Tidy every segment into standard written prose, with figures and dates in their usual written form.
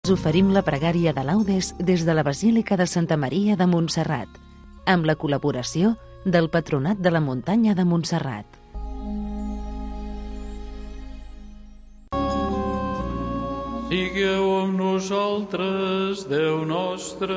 Us oferim la pregària de laudes des de la Basílica de Santa Maria de Montserrat, amb la col·laboració del Patronat de la Muntanya de Montserrat. Sigueu amb nosaltres, Déu nostre.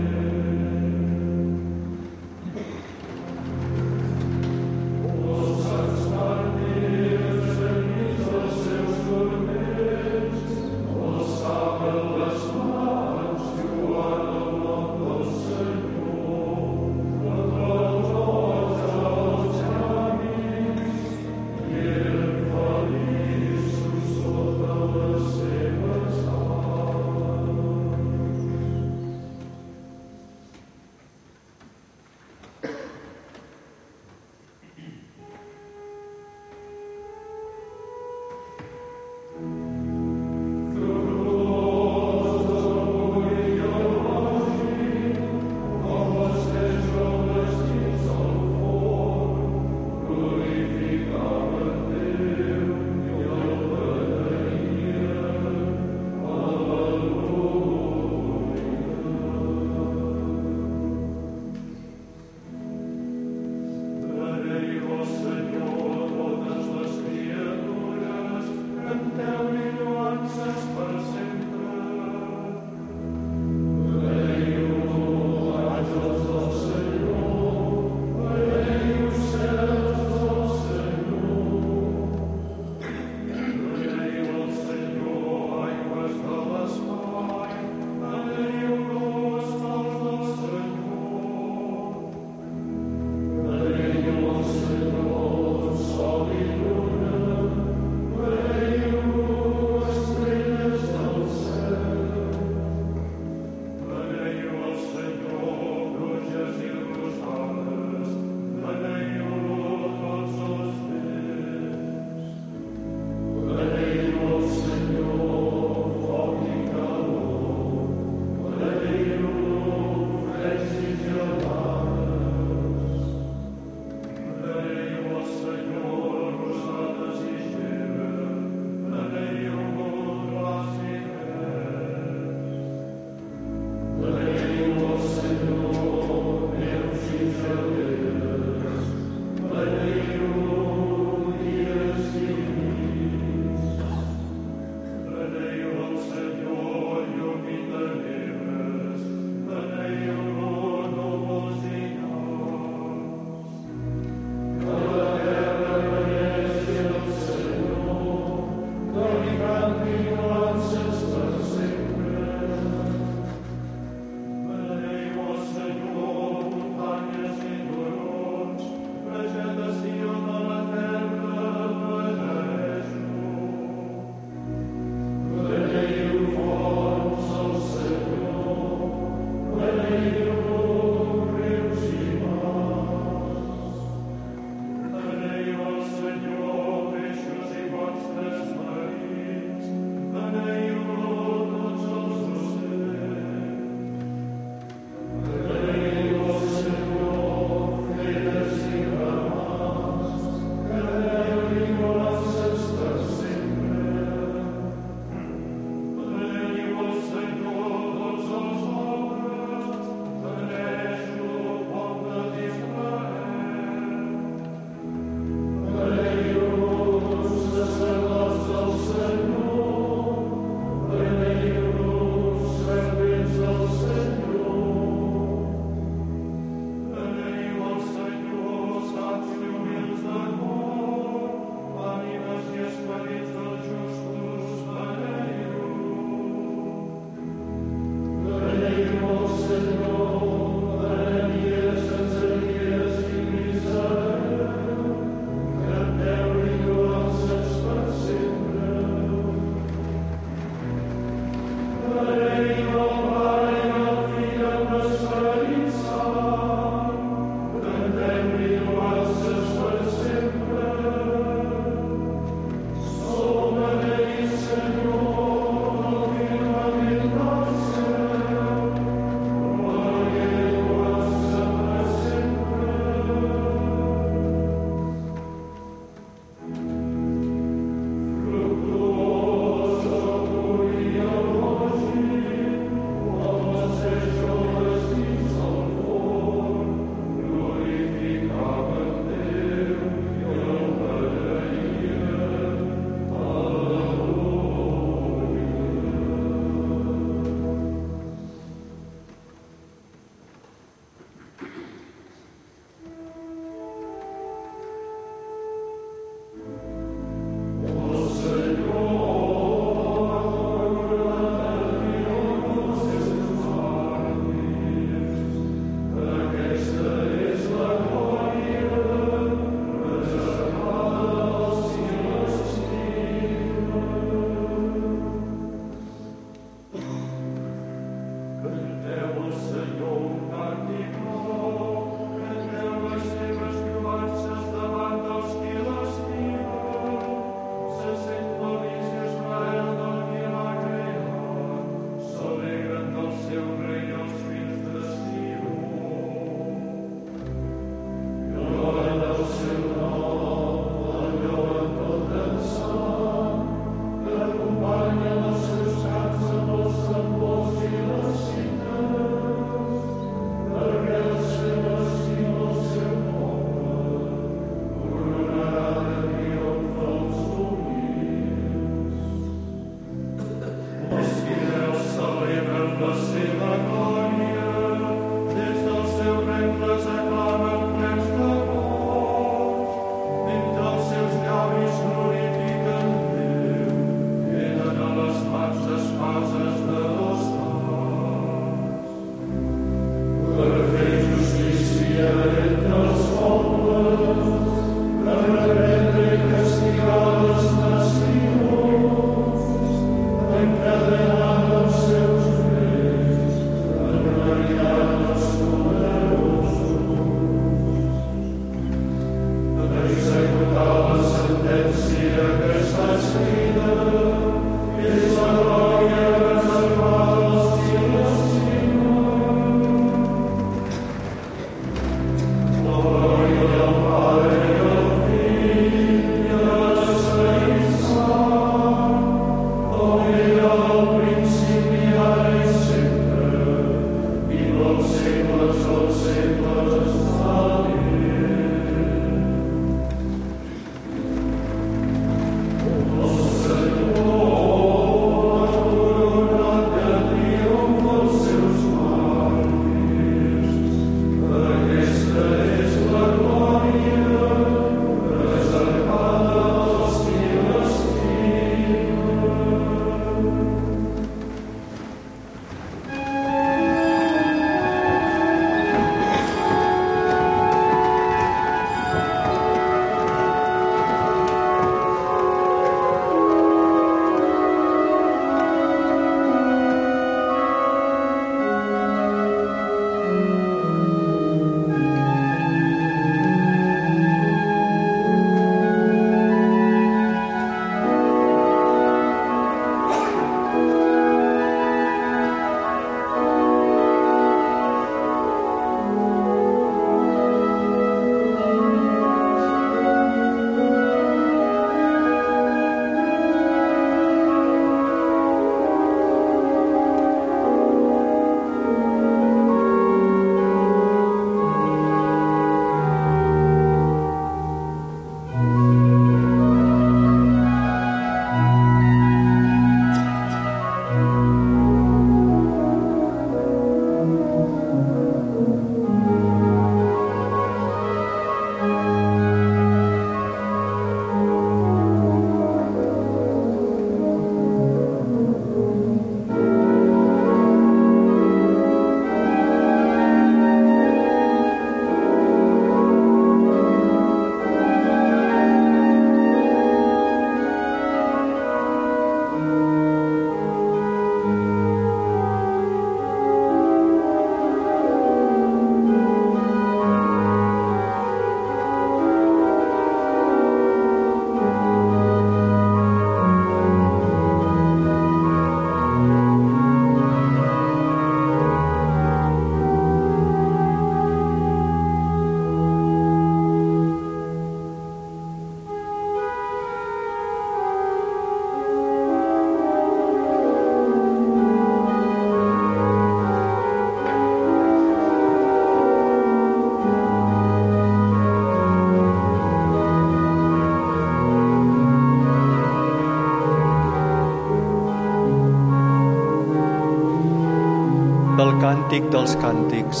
Del Càntic dels Càntics.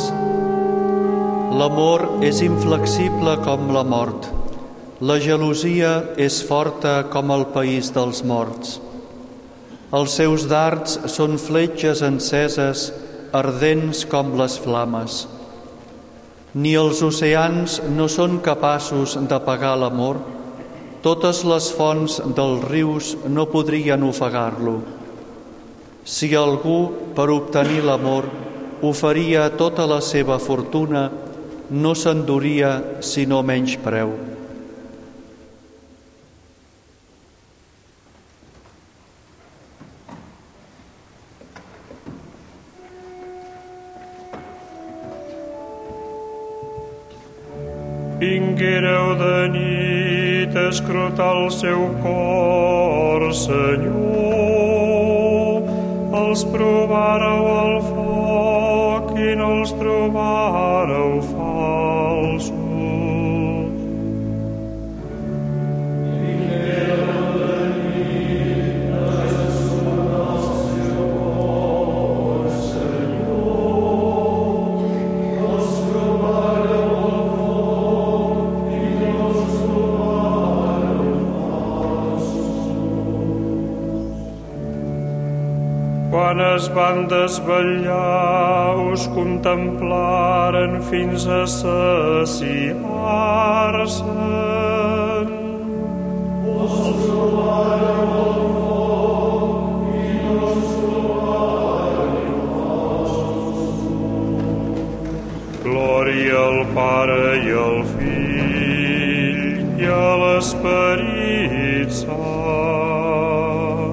L'amor és inflexible com la mort. La gelosia és forta com el país dels morts. Els seus dards són fletxes enceses, ardents com les flames. Ni els oceans no són capaços d'apagar l'amor. Totes les fonts dels rius no podrien ofegar-lo. Si algú, per obtenir l'amor, oferia tota la seva fortuna, no s'enduria sinó menyspreu. Vinguéreu de nit a escrutar el seu cor, Senyor. Els provareu al foc i no els trobareu falsos. Vinguéreu de nit a escrutar el seu cor, Senyor. Els provareu al foc i no els trobareu falsos. Quan es es van desvetllar, us contemplaren fins a saciar-se'n. Glòria al Pare i al Fill i a l'Esperit Sant.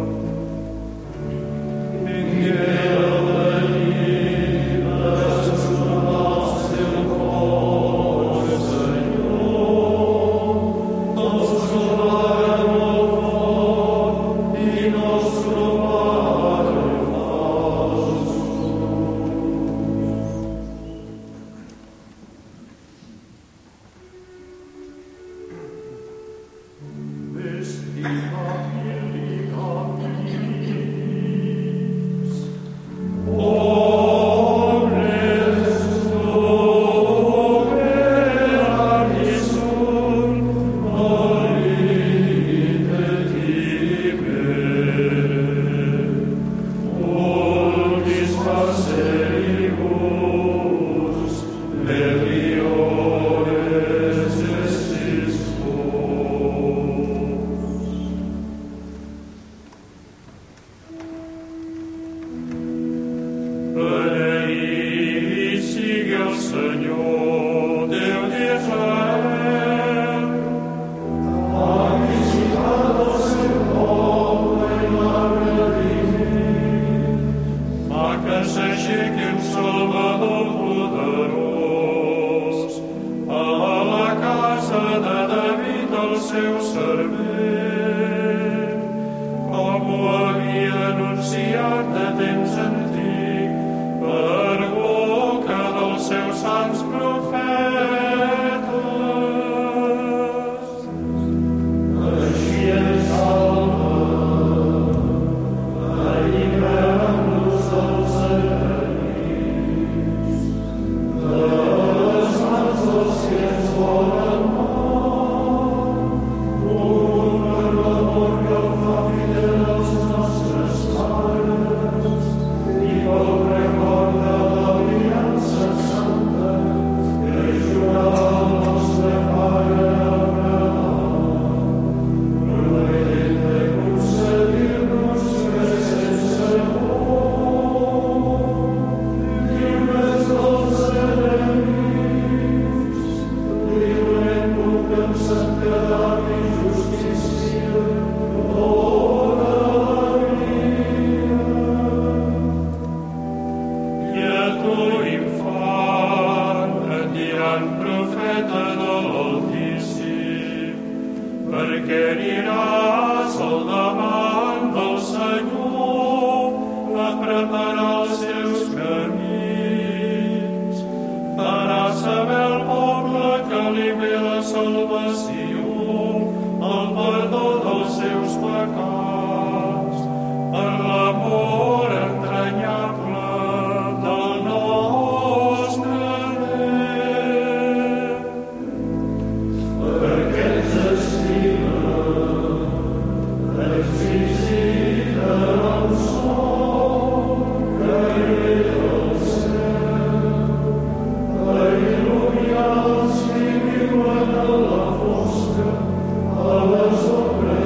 Alleluia,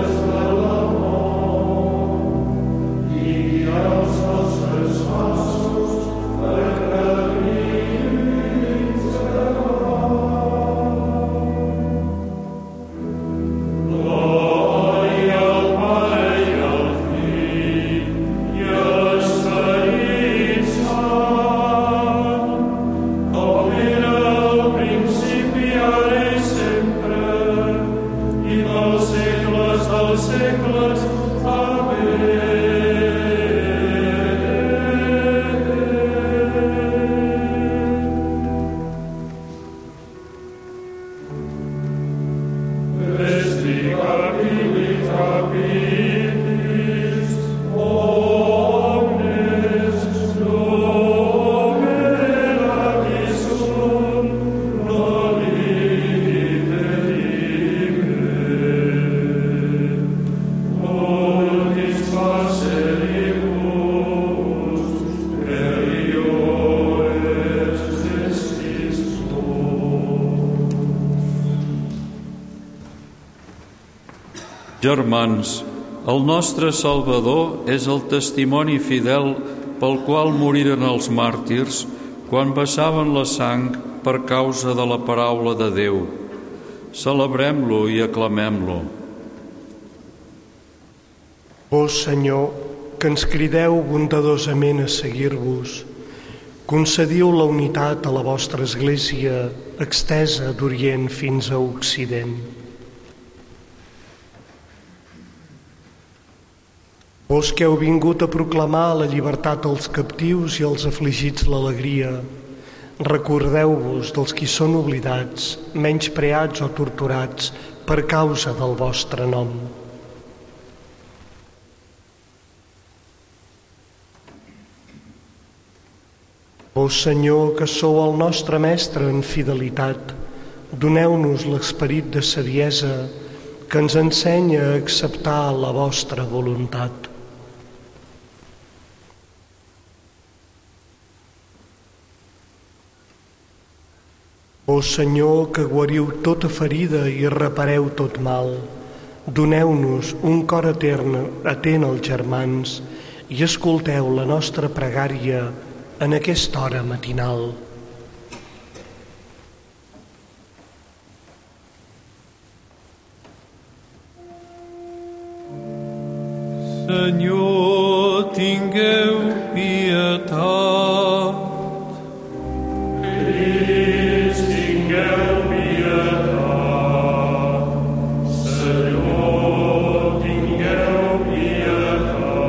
Germans, el nostre Salvador és el testimoni fidel pel qual moriren els màrtirs quan vessaven la sang per causa de la paraula de Déu. Celebrem-lo i aclamem-lo. Vós, Senyor, que ens crideu bondadosament a seguir-vos, concediu la unitat a la vostra Església extesa d'Orient fins a Occident. Vós que heu vingut a proclamar la llibertat als captius i als afligits l'alegria, recordeu-vos dels qui són oblidats, menyspreats o torturats per causa del vostre nom. Vós, Senyor, que sou el nostre mestre en fidelitat, doneu-nos l'esperit de saviesa que ens ensenya a acceptar la vostra voluntat. Vós, Senyor, que guariu tota ferida i repareu tot mal, doneu-nos un cor atent als germans i escolteu la nostra pregària en aquesta hora matinal. Senyor, tingueu pietat. Crist, tingueu pietat. Senyor, tingueu pietat.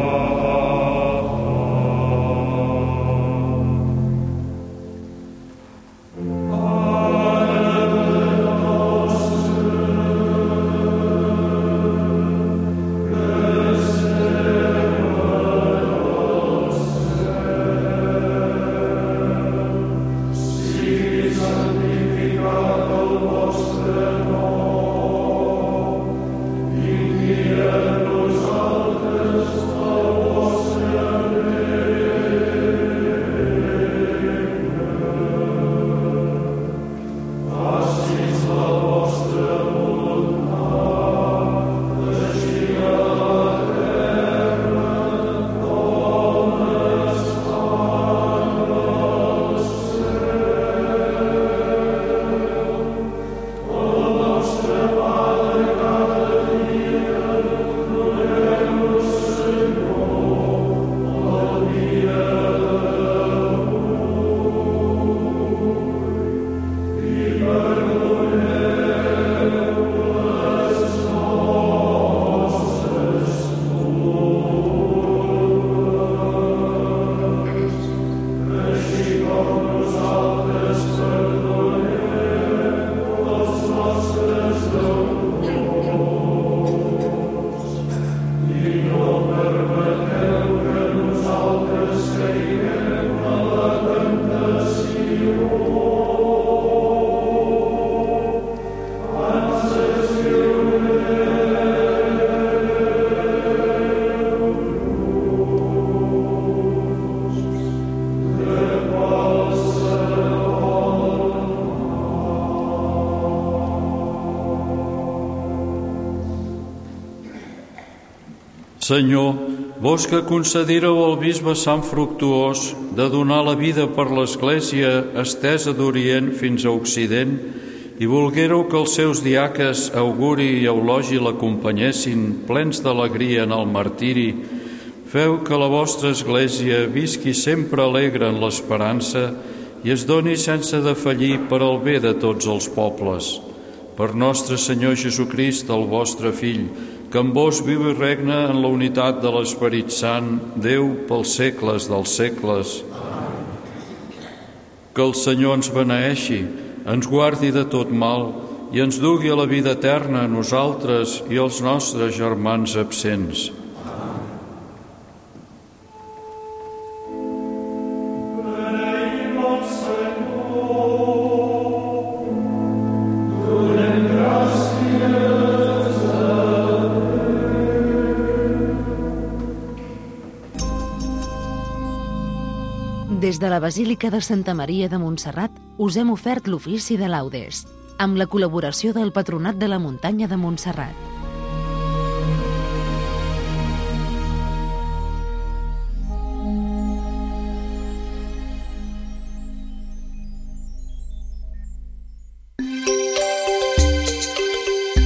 Senyor, vos que concedíreu al bisbe Sant Fructuós de donar la vida per l'Església estesa d'Orient fins a Occident i volguéreu que els seus diaques Auguri i Eulogi l'acompanyessin plens d'alegria en el martiri, feu que la vostra Església visqui sempre alegre en l'esperança i es doni sense defallir per al bé de tots els pobles. Per nostre Senyor Jesucrist, el vostre Fill, que amb vos viu i regna en la unitat de l'Esperit Sant, Déu pels segles dels segles. Que el Senyor ens beneeixi, ens guardi de tot mal i ens dugui a la vida eterna a nosaltres i als nostres germans absents. Des de la Basílica de Santa Maria de Montserrat us hem ofert l'ofici de laudes, amb la col·laboració del Patronat de la Muntanya de Montserrat.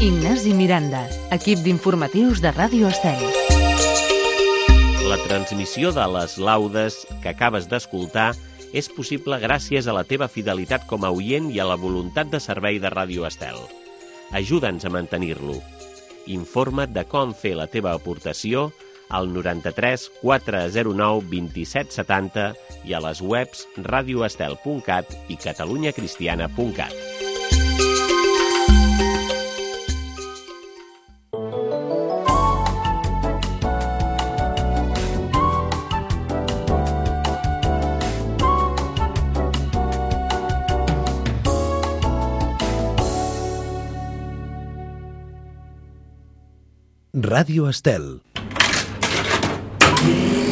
Ignasi Miranda, equip d'informatius de Ràdio Estel. La transmissió de les laudes que acabes d'escoltar és possible gràcies a la teva fidelitat com a oient i a la voluntat de servei de Ràdio Estel. Ajuda'ns a mantenir-lo. Informa't de com fer la teva aportació al 93 409 27 70 i a les webs radioestel.cat i catalunyacristiana.cat. Ràdio Estel.